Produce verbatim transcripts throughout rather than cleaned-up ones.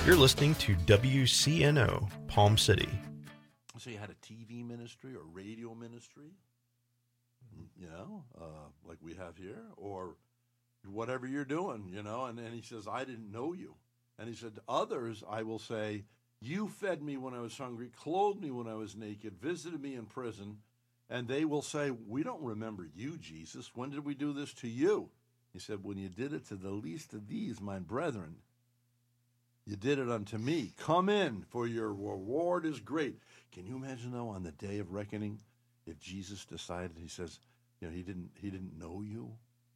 You're listening to W C N O, Palm City. So you had a T V ministry or radio ministry, you know, uh, like we have here, or whatever you're doing, you know. And then he says, I didn't know you. And he said, to others, I will say, you fed me when I was hungry, clothed me when I was naked, visited me in prison. And they will say, we don't remember you, Jesus. When did we do this to you? He said, when you did it to the least of these, my brethren, you did it unto me. Come in, for your reward is great. Can you imagine, though, on the day of reckoning, if Jesus decided, he says, you know, he didn't he didn't know you?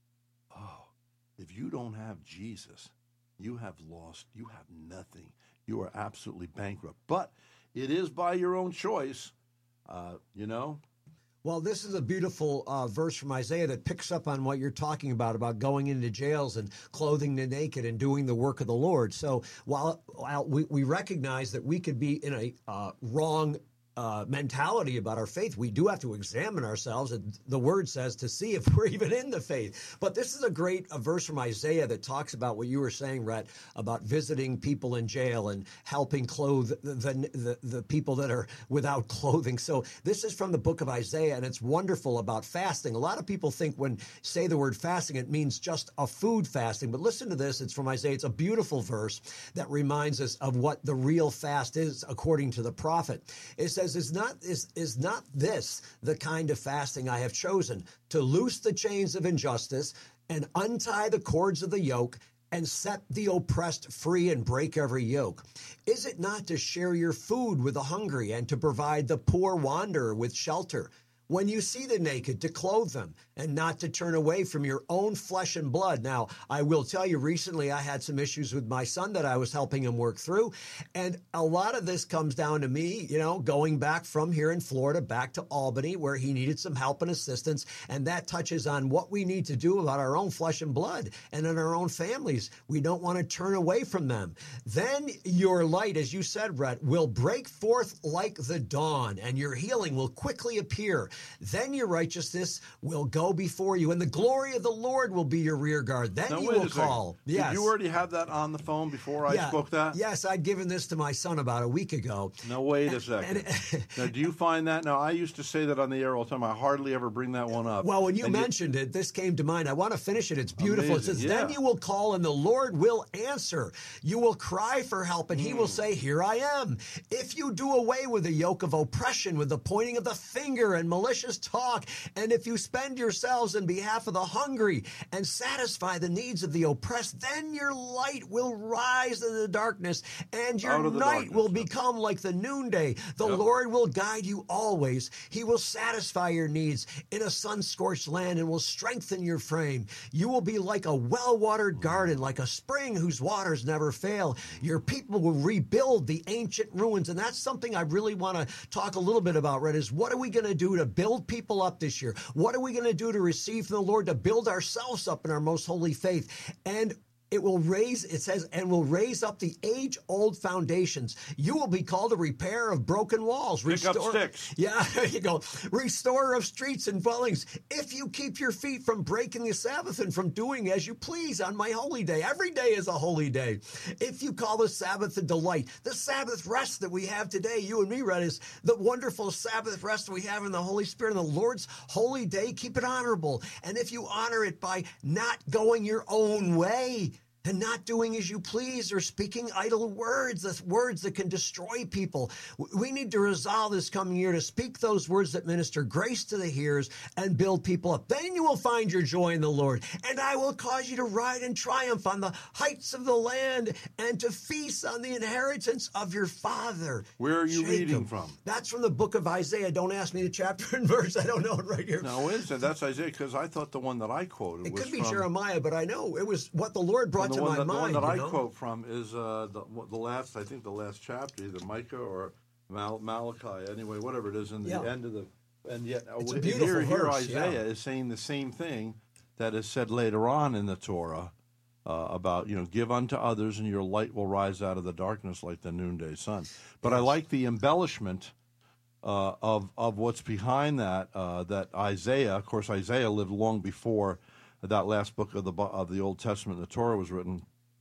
Oh, if you don't have Jesus, you have lost, you have nothing. You are absolutely bankrupt. But it is by your own choice, uh, you know. Well, this is a beautiful uh, verse from Isaiah that picks up on what you're talking about, about going into jails and clothing the naked and doing the work of the Lord. So while, while we, we recognize that we could be in a uh, wrong Uh, mentality about our faith, we do have to examine ourselves, and the word says to see if we're even in the faith. But this is a great a verse from Isaiah that talks about what you were saying, Rhett, about visiting people in jail and helping clothe the, the, the, the people that are without clothing. So this is from the book of Isaiah, and it's wonderful about fasting. A lot of people think when say the word fasting, it means just a food fasting. But listen to this. It's from Isaiah. It's a beautiful verse that reminds us of what the real fast is according to the prophet. It says, Is not is is not this the kind of fasting I have chosen, to loose the chains of injustice and untie the cords of the yoke and set the oppressed free and break every yoke? Is it not to share your food with the hungry and to provide the poor wanderer with shelter? When you see the naked, to clothe them, and not to turn away from your own flesh and blood. Now, I will tell you, recently I had some issues with my son that I was helping him work through. And a lot of this comes down to me, you know, going back from here in Florida back to Albany, where he needed some help and assistance. And that touches on what we need to do about our own flesh and blood and in our own families. We don't want to turn away from them. Then your light, as you said, Brett, will break forth like the dawn, and your healing will quickly appear. Then your righteousness will go before you, and the glory of the Lord will be your rear guard. Then now, you will call. Yes. Did you already have that on the phone before I yeah. spoke that? Yes, I'd given this to my son about a week ago. No, wait a second. And, now, do you find that? Now, I used to say that on the air all the time. I hardly ever bring that one up. Well, when you and mentioned you, it, this came to mind. I want to finish it. It's beautiful. Amazing. It says, yeah. Then you will call, and the Lord will answer. You will cry for help, and mm. he will say, Here I am. If you do away with the yoke of oppression, with the pointing of the finger and malicious talk, and if you spend yourselves in behalf of the hungry and satisfy the needs of the oppressed, then your light will rise in the darkness, and your night darkness, will yeah. become like the noonday. The yep. Lord will guide you always. He will satisfy your needs in a sun-scorched land and will strengthen your frame. You will be like a well-watered garden, like a spring whose waters never fail. Your people will rebuild the ancient ruins, and that's something I really want to talk a little bit about, Red, is what are we going to do to build people up this year? What are we going to do to receive from the Lord, to build ourselves up in our most holy faith? And it will raise, it says, and will raise up the age-old foundations. You will be called a repairer of broken walls. Pick Restore, up sticks. Yeah, there you go. Restorer of streets and dwellings. If you keep your feet from breaking the Sabbath and from doing as you please on my holy day. Every day is a holy day. If you call the Sabbath a delight, the Sabbath rest that we have today, you and me, Red, is the wonderful Sabbath rest we have in the Holy Spirit and the Lord's holy day. Keep it honorable. And if you honor it by not going your own way, and not doing as you please or speaking idle words, the words that can destroy people. We need to resolve this coming year to speak those words that minister grace to the hearers and build people up. Then you will find your joy in the Lord, and I will cause you to ride in triumph on the heights of the land and to feast on the inheritance of your father. Where are you Jacob. reading from? That's from the book of Isaiah. Don't ask me the chapter and verse. I don't know it right here. No, is it? That's Isaiah, because I thought the one that I quoted it was could be from, Jeremiah, but I know it was what the Lord brought to the one my that, mind. The one that I you know? quote from is uh, the, the last, I think the last chapter, either Micah or Mal- Malachi, anyway, whatever it is, in the yeah. end of the, and yet it's uh, a beautiful here, here verse, Isaiah yeah. is saying the same thing that is said later on in the Torah uh, about, you know, give unto others and your light will rise out of the darkness like the noonday sun. But yes. I like the embellishment uh, of, of what's behind that, uh, that Isaiah, of course, Isaiah lived long before that last book of the of the Old Testament, the Torah, was written.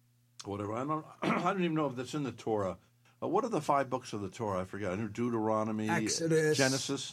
whatever. I don't. I don't even know if that's in the Torah. Uh, what are the five books of the Torah? I forget. I knew Deuteronomy, Exodus, Genesis,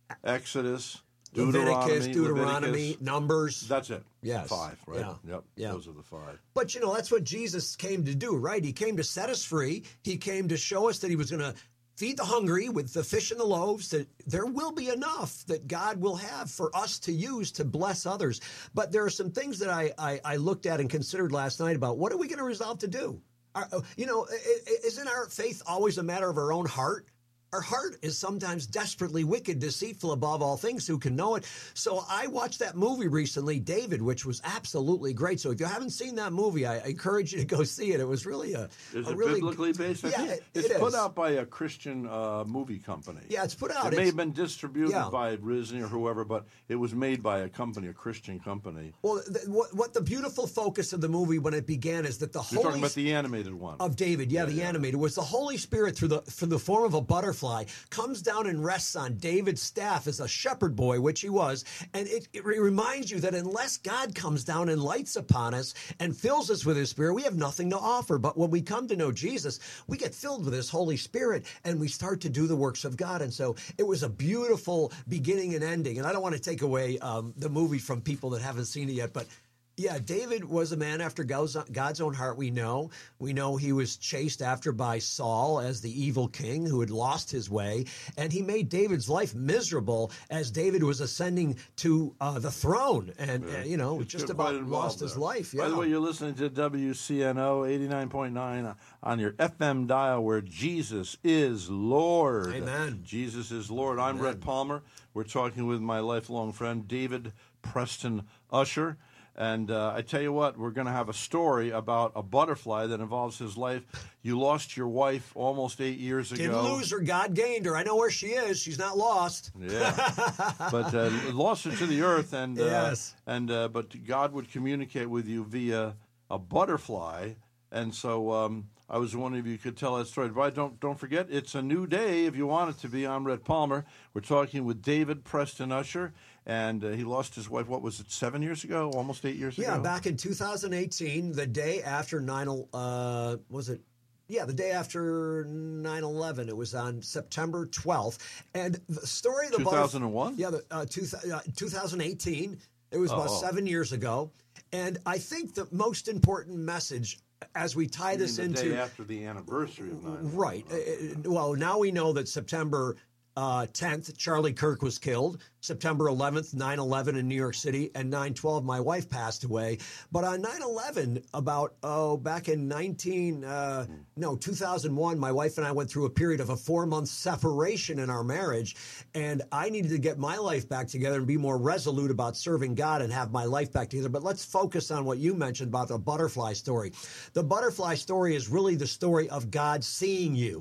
Exodus, Leviticus, Deuteronomy, Deuteronomy, Leviticus. Numbers. That's it. Yes. Five, right? Yeah. Yep. Yeah. Those are the five. But, you know, that's what Jesus came to do, right? He came to set us free. He came to show us that he was going to feed the hungry with the fish and the loaves, that there will be enough that God will have for us to use to bless others. But there are some things that I, I, I looked at and considered last night about what are we going to resolve to do? Are, you know, isn't our faith always a matter of our own heart? Our heart is sometimes desperately wicked, deceitful above all things. Who can know it? So I watched that movie recently, David, which was absolutely great. So if you haven't seen that movie, I encourage you to go see it. It was really a, is a it really biblically based? I yeah, think it, it's it put is. out by a Christian uh, movie company. Yeah, it's put out. It may It's- have been distributed yeah. by Disney or whoever, but it was made by a company, a Christian company. Well, th- what, what the beautiful focus of the movie when it began is that the You're Holy talking about the animated one. of David, yeah, Yeah, the yeah. animated, was the Holy Spirit through the through the form of a butterfly comes down and rests on David's staff as a shepherd boy, which he was, and it, it reminds you that unless God comes down and lights upon us and fills us with his Spirit, we have nothing to offer. But when we come to know Jesus, we get filled with his Holy Spirit and we start to do the works of God. And so it was a beautiful beginning and ending. And I don't want to take away um, the movie from people that haven't seen it yet, but yeah, David was a man after God's God's own heart, we know. We know he was chased after by Saul as the evil king who had lost his way. And he made David's life miserable as David was ascending to uh, the throne. And, Yeah. uh, you know, It's just quite about involved lost his there. life. Yeah. By the way, you're listening to W C N O eighty-nine point nine on your F M dial where Jesus is Lord. Amen. Jesus is Lord. I'm Amen. Red Palmer. We're talking with my lifelong friend, David Preston Usher. And uh, I tell you what, we're going to have a story about a butterfly that involves his life. You lost your wife almost eight years ago. Didn't lose her. God gained her. I know where she is. She's not lost. Yeah, but uh, lost her to the earth, and uh, Yes. and uh, but God would communicate with you via a butterfly, and so um, I was wondering if you could tell that story. But don't don't forget, it's a new day. If you want it to be, I'm Red Palmer. We're talking with David Preston Usher, and uh, he lost his wife. What was it? Seven years ago? Almost eight years Yeah, ago. back in two thousand eighteen, the day after nine, uh, was it? Yeah, the day after nine eleven. It was on September twelfth. And the story of the two thousand one? butterf- Yeah, the, uh, two, uh, twenty eighteen. It was about Oh, oh. seven years ago. And I think the most important message as we tie You this mean the into day after the anniversary of nine eleven. right. Uh, uh, well, now we know that September uh, tenth, Charlie Kirk was killed. September eleventh, nine eleven in New York City, and nine twelve, my wife passed away. But on nine eleven, about, oh, back in nineteen, uh, no, two thousand one, my wife and I went through a period of a four-month separation in our marriage, and I needed to get my life back together and be more resolute about serving God and have my life back together. But let's focus on what you mentioned about the butterfly story. The butterfly story is really the story of God seeing you.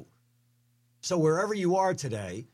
So wherever you are today,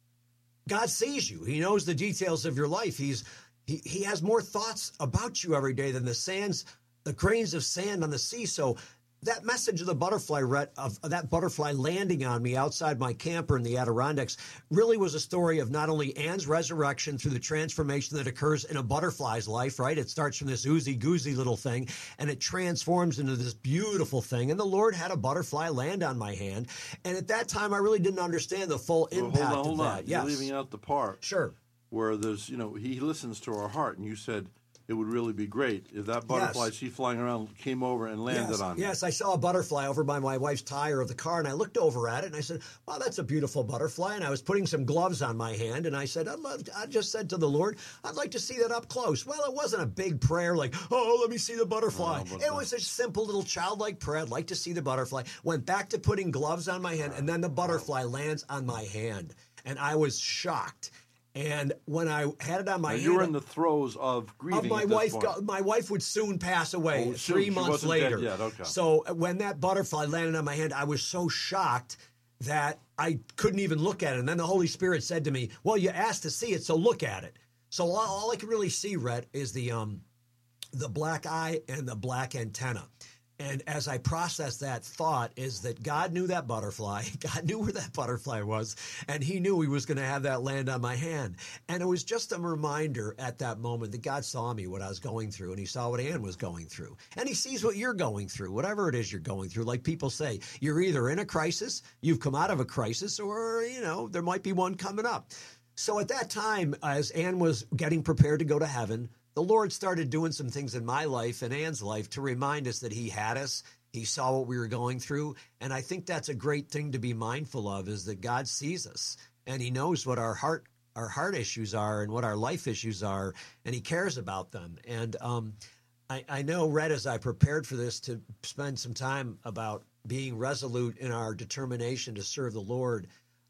God sees you. He knows the details of your life. He's he, he has more thoughts about you every day than the sands, the grains of sand on the sea. So that message of the butterfly of, of that butterfly landing on me outside my camper in the Adirondacks really was a story of not only Anne's resurrection through the transformation that occurs in a butterfly's life, right? It starts from this oozy-goozy little thing, and it transforms into this beautiful thing. And the Lord had a butterfly land on my hand. And at that time, I really didn't understand the full Well, impact hold on, hold of on. that. You're Yes. leaving out the part Sure. where there's, you know, he listens to our heart, and you said it would really be great if that butterfly Yes. see flying around came over and landed yes, on you. Yes, I saw a butterfly over by my wife's tire of the car, and I looked over at it, and I said, wow, that's a beautiful butterfly. And I was putting some gloves on my hand, and I said, I'd love to, I just said to the Lord, I'd like to see that up close. Well, it wasn't a big prayer like, oh, let me see the butterfly. Oh, but it that- was a simple little childlike prayer. I'd like to see the butterfly. Went back to putting gloves on my hand, and then the butterfly lands on my hand. And I was shocked. And when I had it on my Now, hand, you were in the throes of grieving. of my at this wife, point. go, my wife would soon pass away. Oh, soon. Three She months wasn't dead later. yet. Okay. So when that butterfly landed on my hand, I was so shocked that I couldn't even look at it. And then the Holy Spirit said to me, "Well, you asked to see it, so look at it." So all, all I could really see, Rhett, is the um, the black eye and the black antenna. And as I processed that thought is that God knew that butterfly. God knew where that butterfly was, and he knew he was going to have that land on my hand. And it was just a reminder at that moment that God saw me, what I was going through, and he saw what Ann was going through. And he sees what you're going through, whatever it is you're going through. Like people say, you're either in a crisis, you've come out of a crisis, or, you know, there might be one coming up. So at that time, as Ann was getting prepared to go to heaven, the Lord started doing some things in my life and Ann's life to remind us that he had us. He saw what we were going through. And I think that's a great thing to be mindful of, is that God sees us and he knows what our heart our heart issues are and what our life issues are, and he cares about them. And um, I, I know, Red, as I prepared for this, to spend some time about being resolute in our determination to serve the Lord,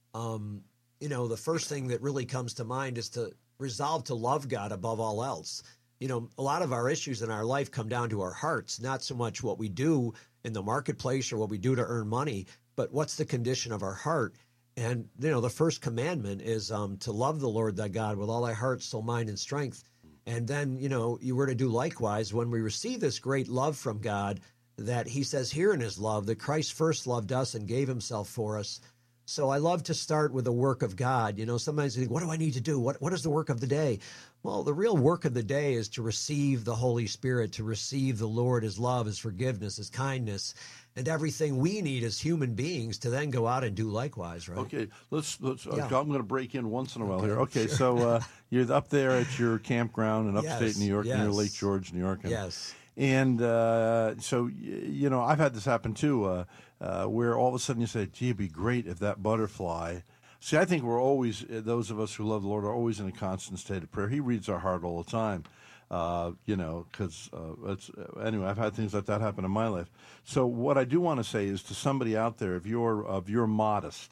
um, you know, the first thing that really comes to mind is to resolve to love God above all else. You know, a lot of our issues in our life come down to our hearts, not so much what we do in the marketplace or what we do to earn money, but what's the condition of our heart. And, you know, the first commandment is um, to love the Lord thy God with all thy heart, soul, mind, and strength. And then, you know, you were to do likewise when we receive this great love from God, that he says here in his love that Christ first loved us and gave himself for us. So I love to start with the work of God. You know, sometimes you think, what do I need to do? What What is the work of the day? Well, the real work of the day is to receive the Holy Spirit, to receive the Lord, his love, his forgiveness, his kindness, and everything we need as human beings to then go out and do likewise, right? Okay, let's, let's Yeah. I'm going to break in once in a while Okay, here. Okay, sure. so uh, you're up there at your campground in upstate Yes, New York, near yes. Lake George, New York. And, Yes. And uh, so, y- you know, I've had this happen too, uh, uh, where all of a sudden you say, gee, it'd be great if that butterfly. See, I think we're always, those of us who love the Lord are always in a constant state of prayer. He reads our heart all the time, uh, you know, because, uh, it's, anyway, I've had things like that happen in my life. So what I do want to say is to somebody out there, if you're, if you're modest,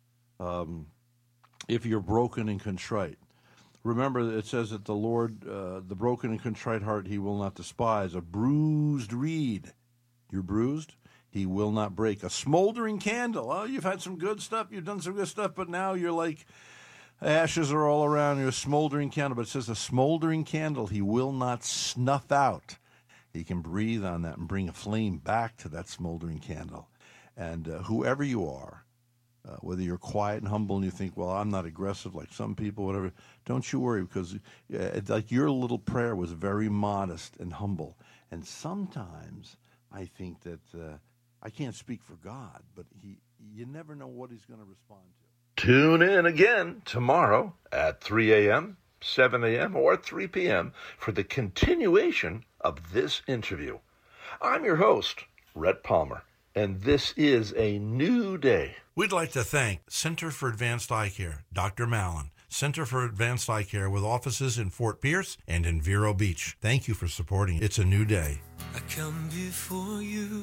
um, if you're broken and contrite, remember, it says that the Lord, uh, the broken and contrite heart, he will not despise. A bruised reed, you're bruised, he will not break. A smoldering candle, oh, you've had some good stuff, you've done some good stuff, but now you're like, ashes are all around, you're a smoldering candle. But it says a smoldering candle, he will not snuff out. He can breathe on that and bring a flame back to that smoldering candle. And uh, whoever you are, Uh, whether you're quiet and humble and you think, well, I'm not aggressive like some people, whatever, don't you worry, because uh, it's like your little prayer was very modest and humble. And sometimes I think that uh, I can't speak for God, but he, you never know what he's going to respond to. Tune in again tomorrow at three a.m., seven a.m., or three p.m. for the continuation of this interview. I'm your host, Rhett Palmer, and this is a new day. We'd like to thank Center for Advanced Eye Care, Doctor Mallon, Center for Advanced Eye Care with offices in Fort Pierce and in Vero Beach. Thank you for supporting It's a New Day. I come before you,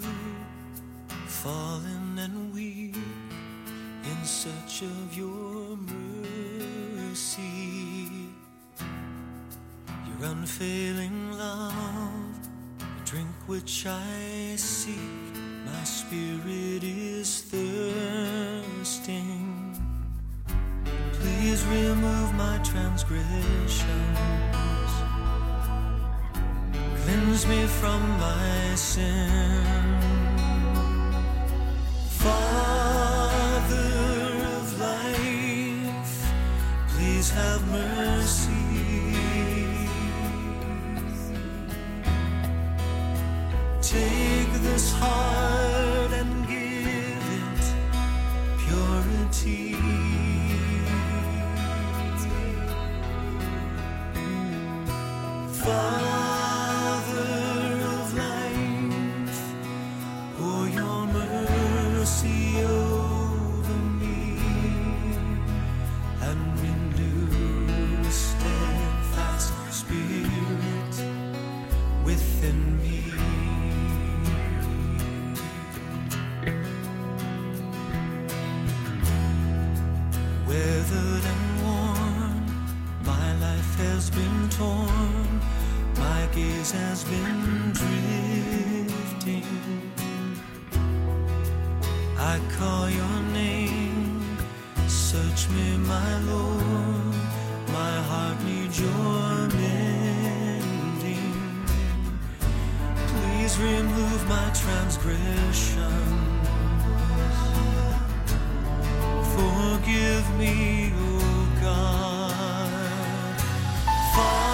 fallen and weak, in search of your mercy. Your unfailing love, a drink which I seek. My spirit is thirsting. Please remove my transgressions. Cleanse me from my sin. Father of life, please have mercy. Take this heart and give it purity. Father of life, pour your mercy over me and renew a steadfast spirit within me. Weathered and worn, my life has been torn, my gaze has been drifting. I call your name, search me, my Lord, my heart needs your mending. Please Please remove my transgressions. Forgive me, O God. Father,